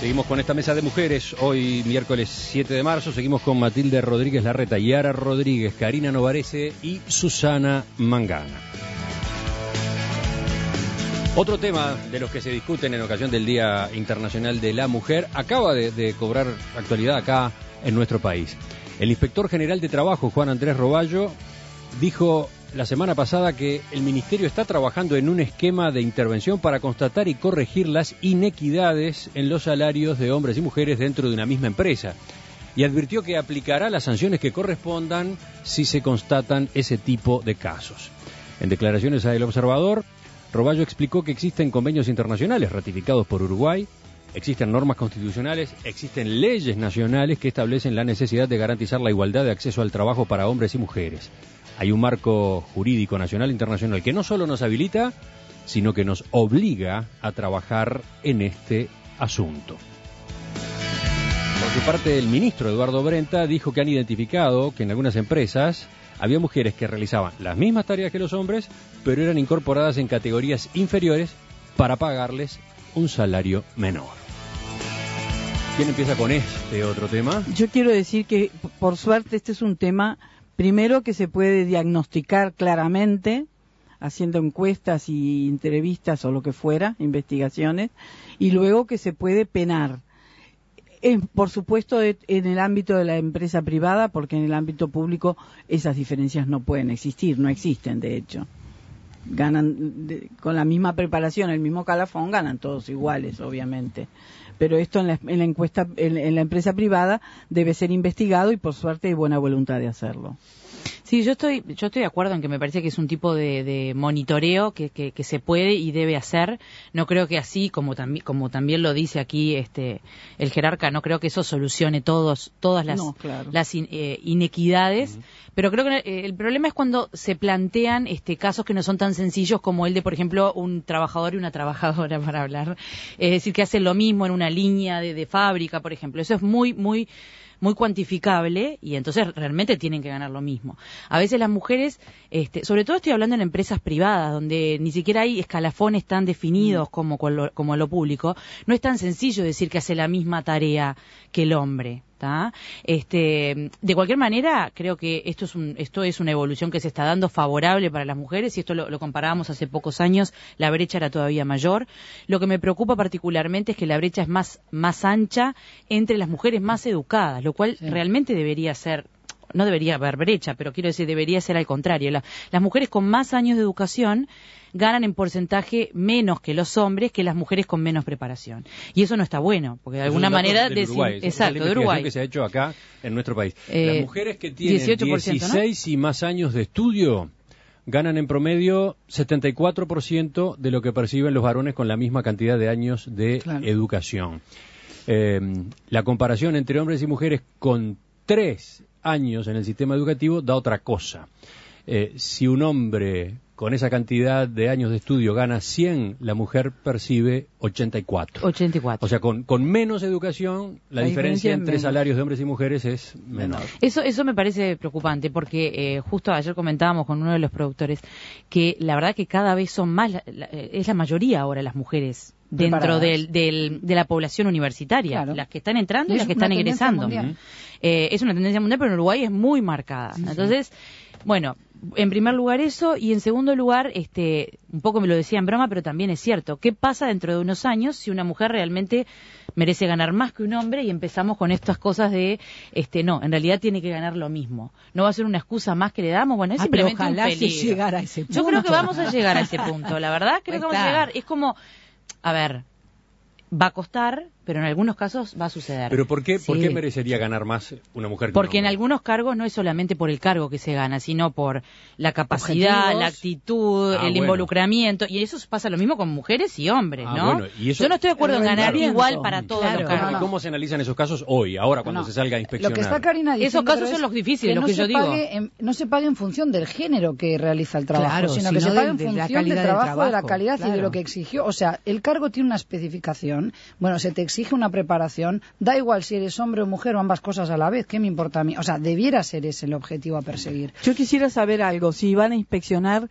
Seguimos con esta mesa de mujeres, hoy miércoles 7 de marzo, seguimos con Matilde Rodríguez Larreta, Yara Rodríguez, Karina Novarese y Susana Mangana. Otro tema de los que se discuten en ocasión del Día Internacional de la Mujer acaba de cobrar actualidad acá en nuestro país. El inspector general de Trabajo, Juan Andrés Roballo, dijo la semana pasada que el Ministerio está trabajando en un esquema de intervención para constatar y corregir las inequidades en los salarios de hombres y mujeres dentro de una misma empresa. Y advirtió que aplicará las sanciones que correspondan si se constatan ese tipo de casos. En declaraciones a El Observador, Roballo explicó que existen convenios internacionales ratificados por Uruguay, existen normas constitucionales, existen leyes nacionales que establecen la necesidad de garantizar la igualdad de acceso al trabajo para hombres y mujeres. Hay un marco jurídico nacional e internacional que no solo nos habilita, sino que nos obliga a trabajar en este asunto. Por su parte, el ministro Eduardo Brenta dijo que han identificado que en algunas empresas había mujeres que realizaban las mismas tareas que los hombres, pero eran incorporadas en categorías inferiores para pagarles un salario menor. ¿Quién empieza con este otro tema? Yo quiero decir que, por suerte, este es un tema, primero, que se puede diagnosticar claramente, haciendo encuestas y entrevistas o lo que fuera, investigaciones, y luego que se puede penar. Por supuesto, en el ámbito de la empresa privada, porque en el ámbito público esas diferencias no pueden existir, no existen, de hecho. Ganan con la misma preparación, el mismo calafón, ganan todos iguales, obviamente. Pero esto en la encuesta, en la empresa privada debe ser investigado y por suerte hay buena voluntad de hacerlo. Sí, yo estoy de acuerdo en que me parece que es un tipo de monitoreo que se puede y debe hacer. No creo que así, como también lo dice aquí el jerarca, no creo que eso solucione todas las inequidades. Uh-huh. Pero creo que el problema es cuando se plantean casos que no son tan sencillos como el de, por ejemplo, un trabajador y una trabajadora, para hablar. Es decir, que hacen lo mismo en una línea de fábrica, por ejemplo. Eso es muy cuantificable y entonces realmente tienen que ganar lo mismo. A veces las mujeres, sobre todo estoy hablando en empresas privadas, donde ni siquiera hay escalafones tan definidos como lo público, no es tan sencillo decir que hace la misma tarea que el hombre. De cualquier manera, creo que esto es una evolución que se está dando favorable para las mujeres, y esto lo comparábamos hace pocos años, la brecha era todavía mayor. Lo que me preocupa particularmente es que la brecha es más ancha entre las mujeres más educadas, lo cual realmente debería ser, no debería haber brecha, pero quiero decir, debería ser al contrario. Las mujeres con más años de educación ganan en porcentaje menos que los hombres, que las mujeres con menos preparación. Y eso no está bueno, porque de alguna manera... Exacto, de Uruguay. Que se ha hecho acá en nuestro país. Las mujeres que tienen 16 ¿no? y más años de estudio ganan en promedio 74% de lo que perciben los varones con la misma cantidad de años de educación. La comparación entre hombres y mujeres con 3 años en el sistema educativo da otra cosa. Si un hombre con esa cantidad de años de estudio gana 100, la mujer percibe 84. O sea, con menos educación, la diferencia entre salarios de hombres y mujeres es menor. Eso me parece preocupante, porque justo ayer comentábamos con uno de los productores que la verdad que cada vez son más, es la mayoría ahora las mujeres dentro de la población universitaria, las que están entrando y las que están egresando. Es una tendencia mundial, pero en Uruguay es muy marcada. Sí, entonces, bueno, en primer lugar eso, y en segundo lugar, un poco me lo decía en broma, pero también es cierto, ¿qué pasa dentro de unos años si una mujer realmente merece ganar más que un hombre y empezamos con estas cosas de, no, en realidad tiene que ganar lo mismo? No va a ser una excusa más que le damos, bueno, es simplemente un peligro. Llegar a ese punto. Yo creo que vamos a llegar a ese punto, la verdad, creo que vamos a llegar. Es como, a ver, va a costar, pero en algunos casos va a suceder. ¿Pero por qué merecería ganar más una mujer que Porque un hombre? En algunos cargos no es solamente por el cargo que se gana, sino por la capacidad, objetivos, la actitud, el involucramiento, y eso pasa lo mismo con mujeres y hombres, ¿no? Bueno, y eso, yo no estoy de acuerdo en ganar igual para todos los cargos. ¿Cómo se analizan esos casos hoy, ahora, cuando se salga a inspeccionar? Lo que está Karina diciendo, esos casos son los difíciles, lo que yo digo. No se pague en función del género que realiza el trabajo, sino que se pague en función del trabajo, de la calidad y de lo que exigió. O sea, el cargo tiene una especificación, bueno, se te exige una preparación, da igual si eres hombre o mujer o ambas cosas a la vez, ¿qué me importa a mí? O sea, debiera ser ese el objetivo a perseguir. Yo quisiera saber algo, si van a inspeccionar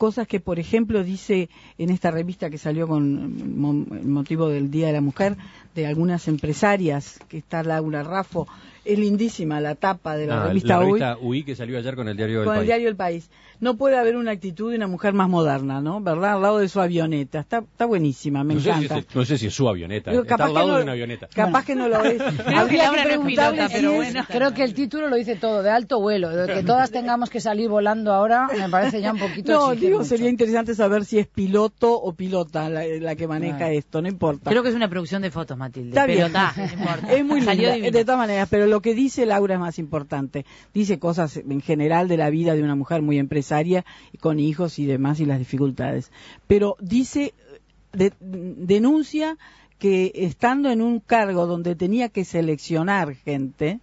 cosas que, por ejemplo, dice en esta revista que salió con motivo del Día de la Mujer, de algunas empresarias, que está Laura Raffo, es lindísima la tapa de la revista UI que salió ayer con el diario del País. Con el diario El País. No puede haber una actitud de una mujer más moderna, ¿no? ¿Verdad? Al lado de su avioneta. Está buenísima, me encanta. No sé si es su avioneta. Está al lado de una avioneta. Capaz que no lo es. Habría que preguntarle creo que el título lo dice todo, de alto vuelo. De que todas tengamos que salir volando ahora, me parece ya un poquito... No, digo, sería interesante saber si es piloto o pilota la que maneja esto, no importa. Creo que es una producción de fotos, Matilde. Está bien. No importa. Es muy linda, de todas maneras, pero lo que dice Laura es más importante. Dice cosas en general de la vida de una mujer muy empresaria, con hijos y demás, y las dificultades. Pero dice, denuncia que estando en un cargo donde tenía que seleccionar gente,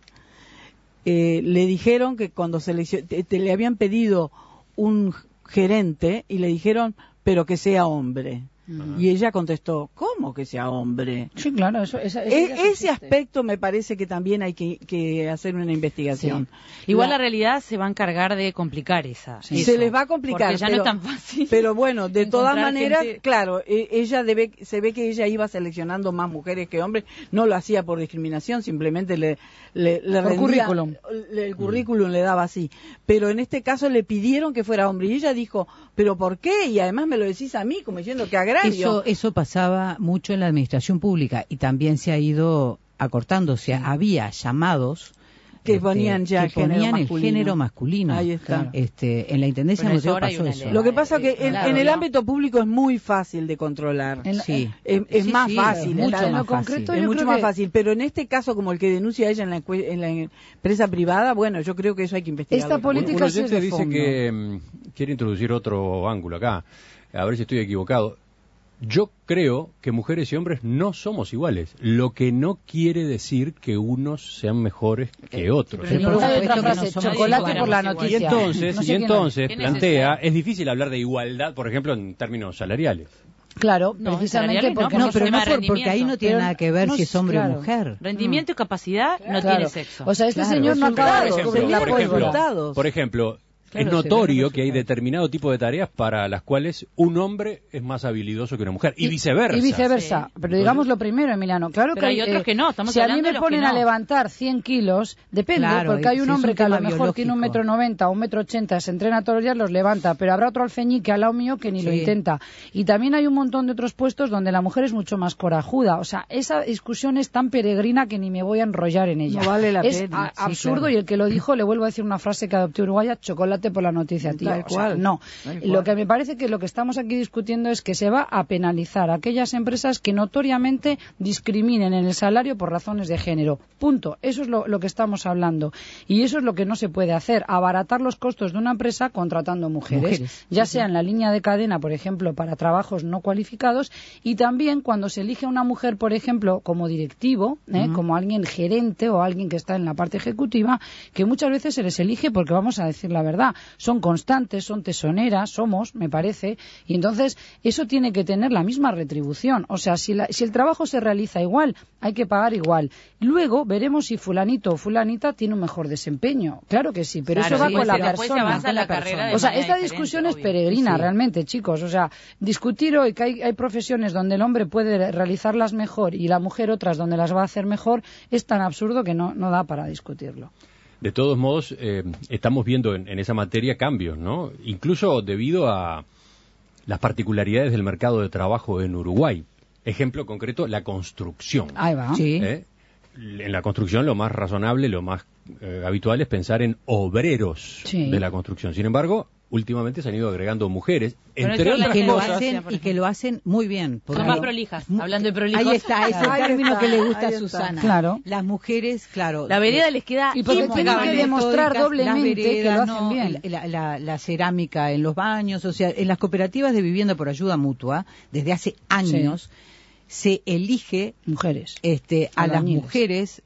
le dijeron que cuando le habían pedido un gerente y le dijeron, pero que sea hombre. Y ella contestó, ¿cómo que sea hombre? Sí, claro, ese aspecto me parece que también hay que hacer una investigación. Sí. Igual la realidad se va a encargar de complicar esa. Sí. Se les va a complicar. Porque ya no es tan fácil. Pero bueno, de todas maneras, claro, se ve que ella iba seleccionando más mujeres que hombres. No lo hacía por discriminación, simplemente le rendía, currículum. El currículum le daba así. Pero en este caso le pidieron que fuera hombre. Y ella dijo, ¿pero por qué? Y además me lo decís a mí, como diciendo que agrada. Eso pasaba mucho en la administración pública y también se ha ido acortando. O sea, había llamados que ponían ya el género masculino. Ahí está. En la intendencia museo pasó eso. Lo que pasa es que en el ámbito público es muy fácil de controlar. Es más fácil. Es mucho más fácil. Pero en este caso, como el que denuncia ella en la empresa privada, bueno, yo creo que eso hay que investigar. Esta política sí es de dice fondo. Que quiere introducir otro ángulo acá. A ver si estoy equivocado. Yo creo que mujeres y hombres no somos iguales, lo que no quiere decir que unos sean mejores que otros. Chocolate por la noticia. Y entonces plantea, es difícil hablar de igualdad, por ejemplo, en términos salariales. Claro, precisamente porque ahí no tiene nada que ver si es hombre o mujer. Rendimiento y capacidad no tiene sexo. O sea, señor no acaba de descubrir la pólvora. Por ejemplo, es notorio que hay determinado tipo de tareas para las cuales un hombre es más habilidoso que una mujer, y viceversa. Sí. Pero digamos lo primero, Emiliano. Claro pero que hay otros que no. Estamos si a mí me ponen a levantar 100 kilos, depende, porque hay un hombre que a lo mejor tiene 1,90 m o 1,80 m, se entrena todos los días, los levanta, pero habrá otro alfeñique al lado mío que ni lo intenta. Y también hay un montón de otros puestos donde la mujer es mucho más corajuda. O sea, esa discusión es tan peregrina que ni me voy a enrollar en ella. No vale la pena. Es absurdo, claro. Y el que lo dijo, le vuelvo a decir una frase que adopté uruguaya: chocolate por la noticia, tío. Tal cual. No. Lo que me parece que lo que estamos aquí discutiendo es que se va a penalizar a aquellas empresas que notoriamente discriminen en el salario por razones de género. Punto. Eso es lo que estamos hablando. Y eso es lo que no se puede hacer. Abaratar los costos de una empresa contratando mujeres. Ya sea en la línea de cadena, por ejemplo, para trabajos no cualificados, y también cuando se elige a una mujer, por ejemplo, como directivo, como alguien gerente o alguien que está en la parte ejecutiva, que muchas veces se les elige porque, vamos a decir la verdad, son constantes, son tesoneras, me parece, y entonces eso tiene que tener la misma retribución. O sea, si el trabajo se realiza igual, hay que pagar igual. Luego veremos si fulanito o fulanita tiene un mejor desempeño. Claro que sí, pero eso va con la persona. O sea, esta discusión es peregrina realmente, chicos. O sea, discutir hoy que hay profesiones donde el hombre puede realizarlas mejor y la mujer otras donde las va a hacer mejor es tan absurdo que no da para discutirlo. De todos modos, estamos viendo en esa materia cambios, ¿no? Incluso debido a las particularidades del mercado de trabajo en Uruguay. Ejemplo concreto, la construcción. Ahí va. Sí. En la construcción lo más razonable, lo más habitual es pensar en obreros de la construcción. Sin embargo, últimamente se han ido agregando mujeres, entre otras cosas, que lo hacen muy bien. Son más prolijas, hablando de prolijos. Ahí está, ese término que le gusta a Susana. Claro. Las mujeres, claro. La vereda les queda y porque tienen que demostrar doblemente que lo hacen bien. La cerámica en los baños, o sea, en las cooperativas de vivienda por ayuda mutua, desde hace años, se elige mujeres a las mujeres,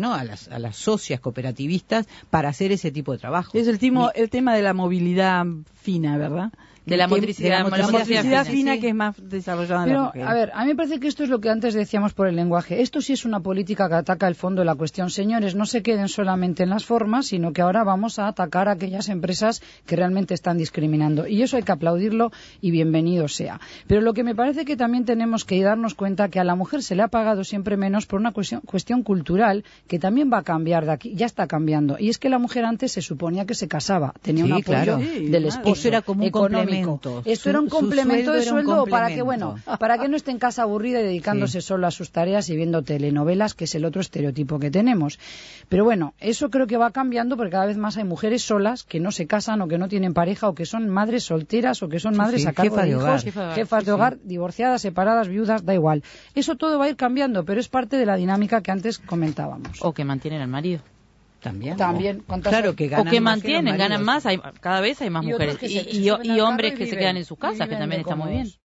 a las socias cooperativistas para hacer ese tipo de trabajo. Es el tema de la movilidad fina, ¿verdad? De la motricidad fina que es más desarrollada en la mujer. A ver, a mí me parece que esto es lo que antes decíamos por el lenguaje. Esto sí es una política que ataca el fondo de la cuestión. Señores, no se queden solamente en las formas, sino que ahora vamos a atacar a aquellas empresas que realmente están discriminando. Y eso hay que aplaudirlo y bienvenido sea. Pero lo que me parece que también tenemos que darnos cuenta que a la mujer se le ha pagado siempre menos por una cuestión cultural que también va a cambiar de aquí, ya está cambiando. Y es que la mujer antes se suponía que se casaba, tenía un apoyo del esposo. Eso era como un complemento. Esto era un complemento de sueldo para que no esté en casa aburrida y dedicándose solo a sus tareas y viendo telenovelas, que es el otro estereotipo que tenemos. Pero bueno, eso creo que va cambiando porque cada vez más hay mujeres solas que no se casan o que no tienen pareja o que son madres solteras o que son madres a cargo de hijos, jefas de hogar, divorciadas, separadas, viudas, da igual. Eso todo va a ir cambiando, pero es parte de la dinámica que antes comentábamos. O que mantienen al marido. También claro que ganan, o que mantienen, ganan más, cada vez hay más mujeres y hombres que se quedan en su casa, que también está muy bien.